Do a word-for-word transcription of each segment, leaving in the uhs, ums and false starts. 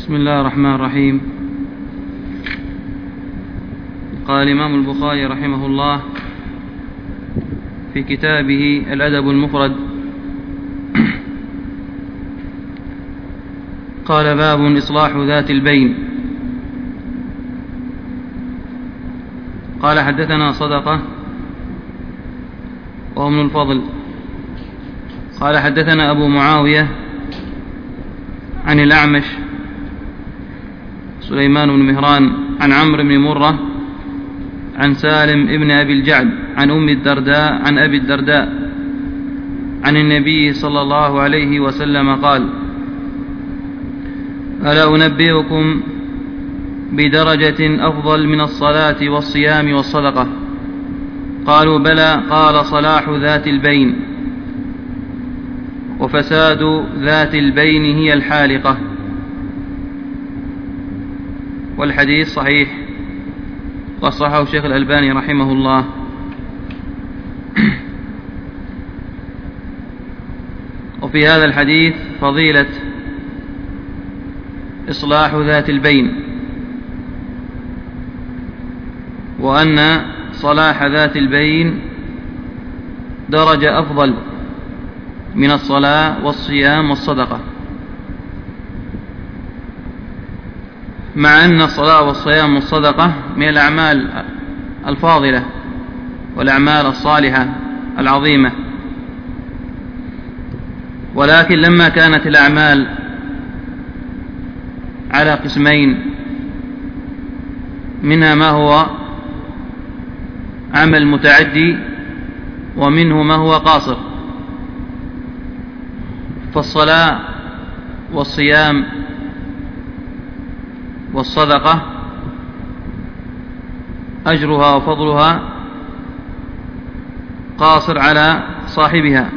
بسم الله الرحمن الرحيم. قال الإمام البخاري رحمه الله في كتابه الأدب المفرد: قال: باب إصلاح ذات البين. قال: حدثنا صدقة وهو من الفضل قال: حدثنا أبو معاوية عن الأعمش سليمان بن مهران عن عمرو بن مرة عن سالم ابن أبي الجعد عن أم الدرداء عن أبي الدرداء عن النبي صلى الله عليه وسلم قال: ألا أنبئكم بدرجة أفضل من الصلاة والصيام والصدقة؟ قالوا: بلى. قال: صلاح ذات البين، وفساد ذات البين هي الحالقة. والحديث صحيح، وصححه الشيخ الألباني رحمه الله. وفي هذا الحديث فضيلة إصلاح ذات البين، وأن صلاح ذات البين درجة أفضل من الصلاة والصيام والصدقة، مع أن الصلاة والصيام والصدقة من الأعمال الفاضلة والأعمال الصالحة العظيمة، ولكن لما كانت الأعمال على قسمين، منها ما هو عمل متعدي ومنه ما هو قاصر، فالصلاة والصيام والصدقة أجرها وفضلها قاصر على صاحبها،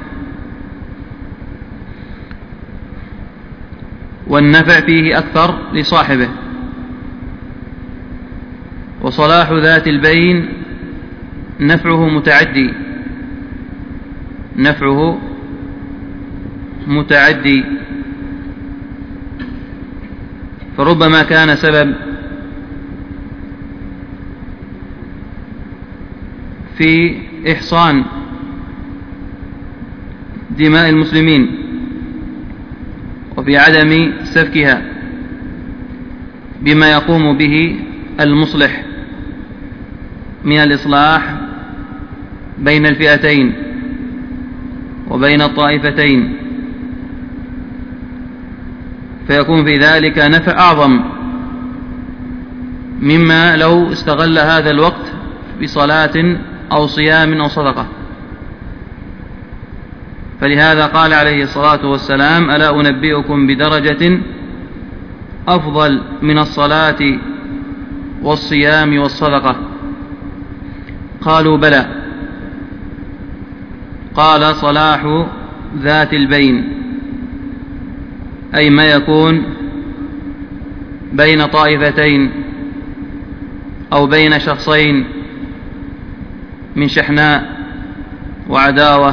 والنفع فيه أكثر لصاحبه. وصلاح ذات البين نفعه متعدي نفعه متعدي فربما كان سبب في إحصان دماء المسلمين وفي عدم سفكها بما يقوم به المصلح من الإصلاح بين الفئتين وبين الطائفتين، فيكون في ذلك نفع أعظم مما لو استغل هذا الوقت بصلاة أو صيام أو صدقة. فلهذا قال عليه الصلاة والسلام: ألا أنبئكم بدرجة أفضل من الصلاة والصيام والصدقة؟ قالوا: بلى. قال: صلاح ذات البين، أي ما يكون بين طائفتين أو بين شخصين من شحناء وعداوة،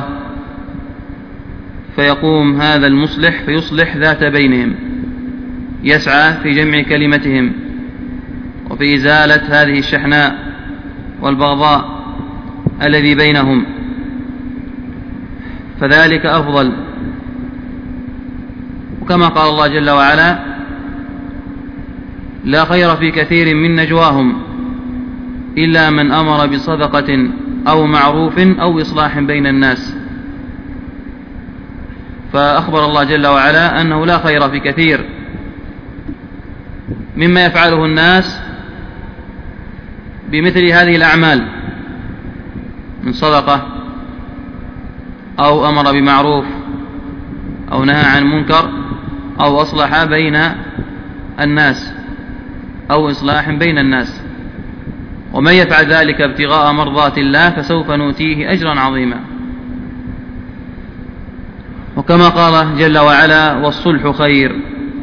فيقوم هذا المصلح فيصلح ذات بينهم، يسعى في جمع كلمتهم وفي إزالة هذه الشحناء والبغضاء الذي بينهم، فذلك أفضل. وكما قال الله جل وعلا: لا خير في كثير من نجواهم إلا من أمر بصدقة أو معروف أو إصلاح بين الناس. فأخبر الله جل وعلا أنه لا خير في كثير مما يفعله الناس بمثل هذه الأعمال من صدقة أو أمر بمعروف أو نهى عن منكر أو أصلح بين الناس أو إصلاح بين الناس. ومن يفعل ذلك ابتغاء مرضات الله فسوف نؤتيه أجرا عظيما. وكما قال جل وعلا: والصلح خير.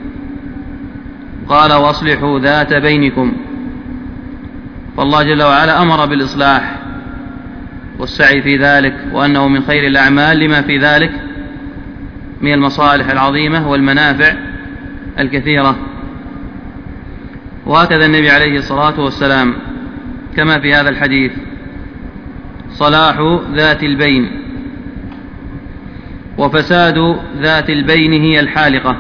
قال: وأصلحوا ذات بينكم. فالله جل وعلا أمر بالإصلاح والسعي في ذلك، وأنه من خير الأعمال لما في ذلك من المصالح العظيمة والمنافع الكثيرة. وهكذا النبي عليه الصلاة والسلام كما في هذا الحديث: صلاح ذات البين وفساد ذات البين هي الحالقة.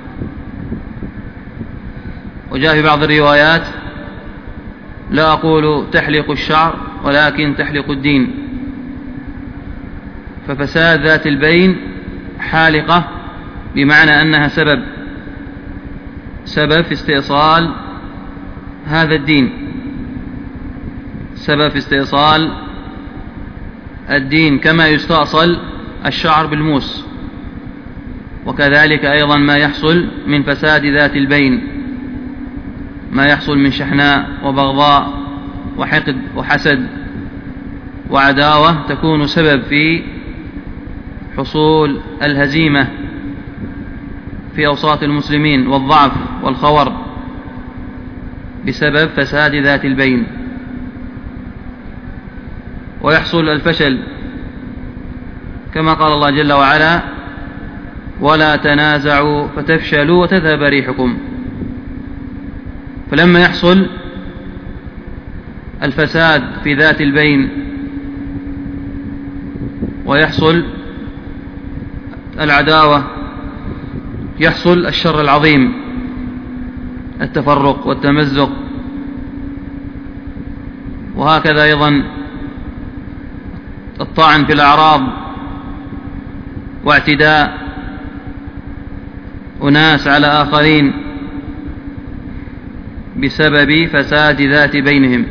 وجاء في بعض الروايات: لا أقول تحلق الشعر ولكن تحلق الدين. ففساد ذات البين حالقة بمعنى أنها سبب سبب في استئصال هذا الدين، سبب في استئصال الدين، كما يستأصل الشعر بالموس. وكذلك أيضا ما يحصل من فساد ذات البين، ما يحصل من شحناء وبغضاء وحقد وحسد وعداوة تكون سبب في حصول الهزيمة في أوساط المسلمين والضعف والخور بسبب فساد ذات البين. ويحصل الفشل كما قال الله جل وعلا: ولا تنازعوا فتفشلوا وتذهب ريحكم. فلما يحصل الفساد في ذات البين ويحصل العداوة يحصل الشر العظيم، التفرق والتمزق. وهكذا أيضا الطعن في الأعراض واعتداء أناس على آخرين بسبب فساد ذات بينهم.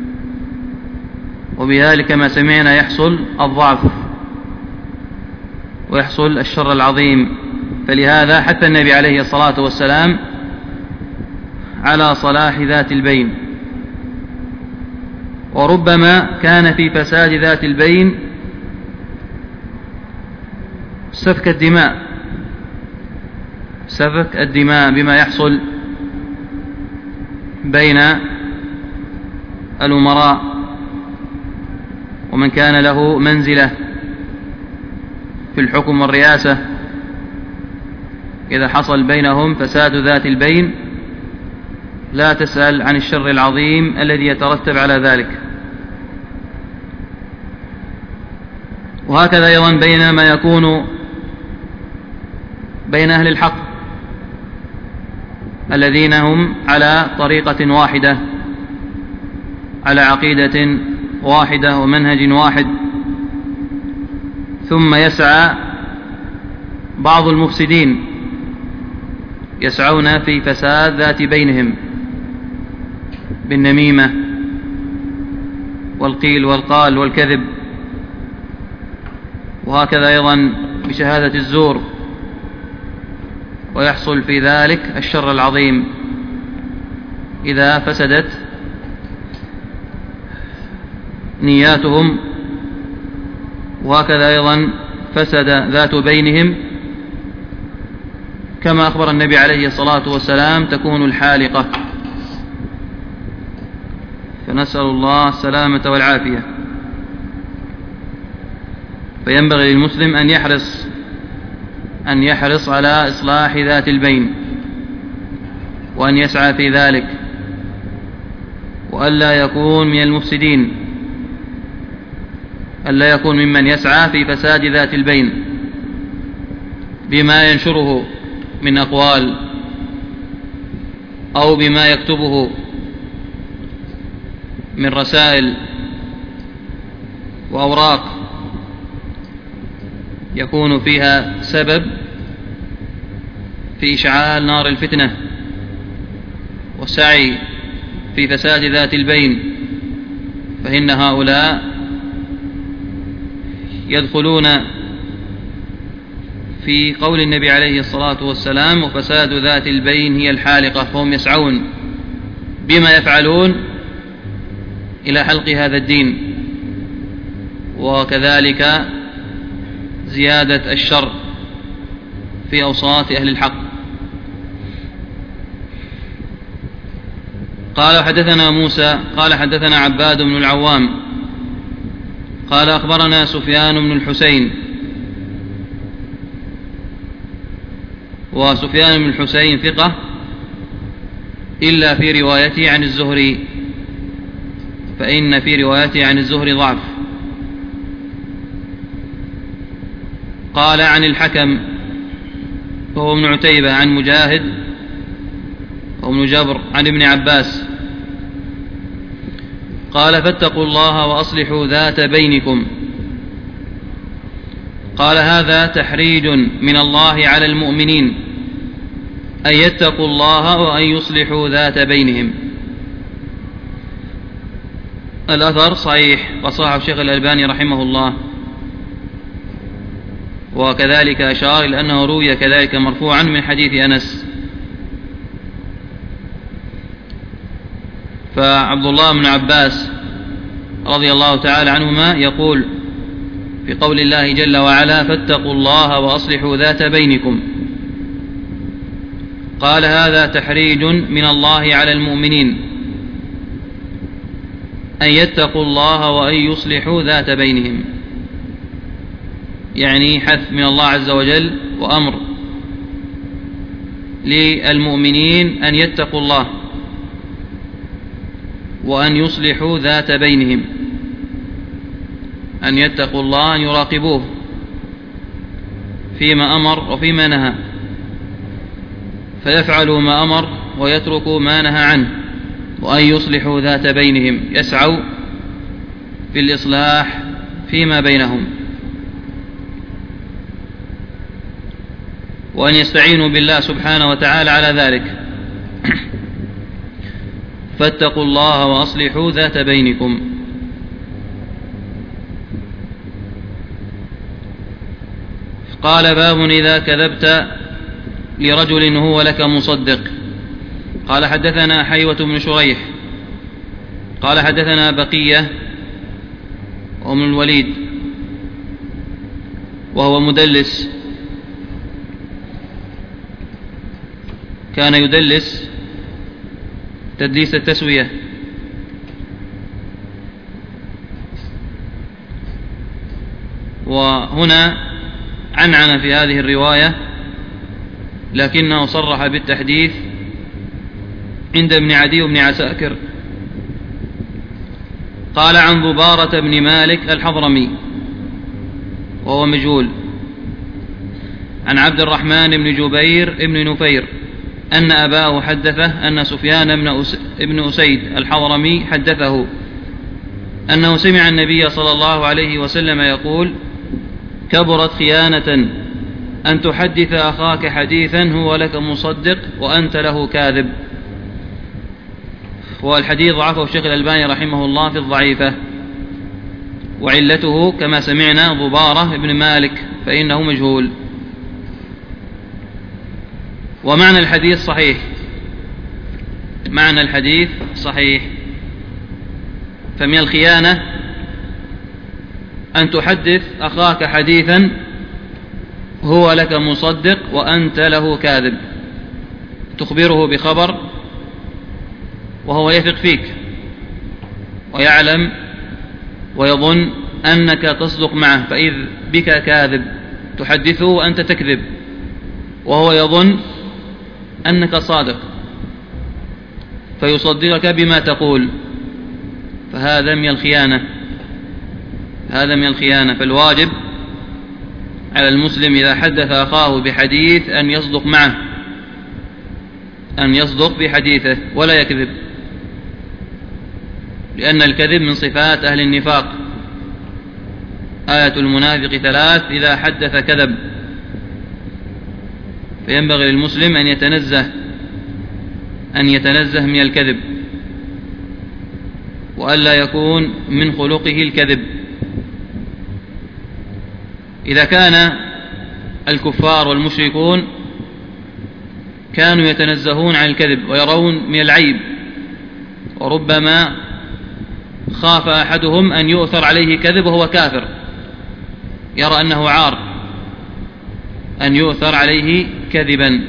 وبذلك ما سمعنا يحصل الضعف ويحصل الشر العظيم. فلهذا حث النبي عليه الصلاة والسلام على صلاح ذات البين. وربما كان في فساد ذات البين سفك الدماء سفك الدماء بما يحصل بين الأمراء ومن كان له منزلة في الحكم والرئاسة. إذا حصل بينهم فساد ذات البين لا تسأل عن الشر العظيم الذي يترتب على ذلك. وهكذا أيضا بين ما يكون بين أهل الحق الذين هم على طريقة واحدة، على عقيدة واحدة ومنهج واحد، ثم يسعى بعض المفسدين يسعون في فساد ذات بينهم بالنميمة والقيل والقال والكذب، وهكذا أيضا بشهادة الزور. ويحصل في ذلك الشر العظيم إذا فسدت نياتهم. وهكذا أيضا فسد ذات بينهم كما أخبر النبي عليه الصلاة والسلام تكون الحالقة. فنسأل الله السلامة والعافية. فينبغي للمسلم أن يحرص أن يحرص على إصلاح ذات البين وأن يسعى في ذلك، وألا يكون من المفسدين، ألا يكون ممن يسعى في فساد ذات البين بما ينشره من أقوال أو بما يكتبه من رسائل وأوراق يكون فيها سبب في إشعال نار الفتنة والسعي في فساد ذات البين. فإن هؤلاء يدخلون في قول النبي عليه الصلاة والسلام: وفساد ذات البين هي الحالقة. فهم يسعون بما يفعلون إلى حلق هذا الدين، وكذلك زيادة الشر في أوساط أهل الحق. قال: حدثنا موسى قال حدثنا عباد بن العوام قال أخبرنا سفيان بن الحسين. وسفيان بن الحسين ثقة إلا في روايته عن الزهري، فإن في روايته عن الزهري ضعف. قال عن الحكم وهو ابن عتيبة عن مجاهد وابن جبر عن ابن عباس قال فاتقوا الله وأصلحوا ذات بينكم. قال هذا تحريج من الله على المؤمنين أن يتقوا الله وأن يصلحوا ذات بينهم. الأثر صحيح وصححه الشيخ الألباني رحمه الله، وكذلك أشار إلى أنه روي كذلك مرفوعا من حديث أنس. فعبد الله بن عباس رضي الله تعالى عنهما يقول في قول الله جل وعلا فاتقوا الله وأصلحوا ذات بينكم، قال هذا تحريج من الله على المؤمنين أن يتقوا الله وأن يصلحوا ذات بينهم، يعني حث من الله عز وجل وأمر للمؤمنين أن يتقوا الله وأن يصلحوا ذات بينهم، أن يتقوا الله أن يراقبوه فيما أمر وفيما نهى، فيفعلوا ما أمر ويتركوا ما نهى عنه، وأن يصلحوا ذات بينهم يسعوا في الإصلاح فيما بينهم، وأن يستعينوا بالله سبحانه وتعالى على ذلك. فاتقوا الله وأصلحوا ذات بينكم. قال باب إذا كذبت لرجل هو لك مصدق. قال حدثنا حيوة بن شريح قال حدثنا بقية وأم الوليد وهو مدلس، كان يدلس تدليس التسوية، وهنا عنعن في هذه الرواية لكنه صرح بالتحديث عند ابن عدي وابن عساكر. قال عن ضبارة بن مالك الحضرمي وهو مجهول، عن عبد الرحمن بن جبير بن نفير أن أباه حدثه أن سفيان بن أسيد الحضرمي حدثه أنه سمع النبي صلى الله عليه وسلم يقول كبرت خيانة أن تحدث أخاك حديثا هو لك مصدق وأنت له كاذب. والحديث ضعفه الشيخ الألباني رحمه الله في الضعيفة، وعلته كما سمعنا ضبارة بن مالك فإنه مجهول. ومعنى الحديث صحيح، معنى الحديث صحيح. فمن الخيانة أن تحدث أخاك حديثا هو لك مصدق وأنت له كاذب، تخبره بخبر وهو يثق فيك ويعلم ويظن أنك تصدق معه، فإذ بك كاذب تحدثه وأنت تكذب وهو يظن أنك صادق فيصدقك بما تقول، فهذا من الخيانة، هذا من الخيانة. فالواجب على المسلم إذا حدث أخاه بحديث أن يصدق معه، أن يصدق بحديثه ولا يكذب، لأن الكذب من صفات أهل النفاق. آية المنافق ثلاث: إذا حدث كذب. فينبغي للمسلم أن يتنزه أن يتنزه من الكذب، وألا يكون من خلقه الكذب. إذا كان الكفار والمشركون كانوا يتنزهون عن الكذب ويرون من العيب، وربما خاف أحدهم أن يؤثر عليه كذب وهو كافر، يرى أنه عار أن يؤثر عليه كذبا،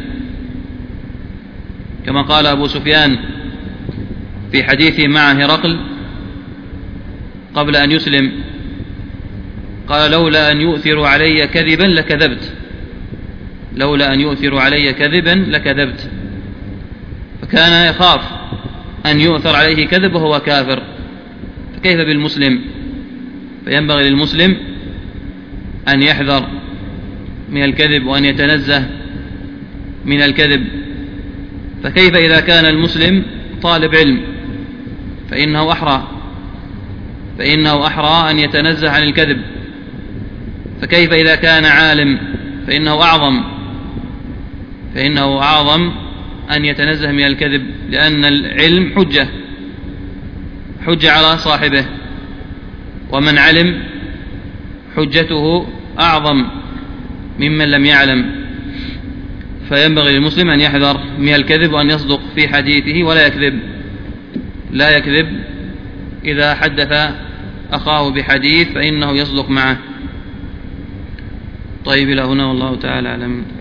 كما قال أبو سفيان في حديثه مع هرقل قبل أن يسلم، قال لولا أن يؤثر علي كذبا لكذبت، لولا أن يؤثر علي كذبا لكذبت. وكان يخاف أن يؤثر عليه كذب وهو كافر، فكيف بالمسلم؟ فينبغي للمسلم أن يحذر من الكذب وأن يتنزه من الكذب. فكيف إذا كان المسلم طالب علم فإنه أحرى فإنه أحرى أن يتنزه عن الكذب. فكيف إذا كان عالم فإنه أعظم فإنه أعظم أن يتنزه من الكذب، لأن العلم حجة حجة على صاحبه، ومن علم حجته أعظم ممن لم يعلم. فينبغي للمسلم أن يحذر من الكذب وأن يصدق في حديثه ولا يكذب لا يكذب إذا حدث أخاه بحديث فإنه يصدق معه. طيب إلى هنا والله تعالى أعلم.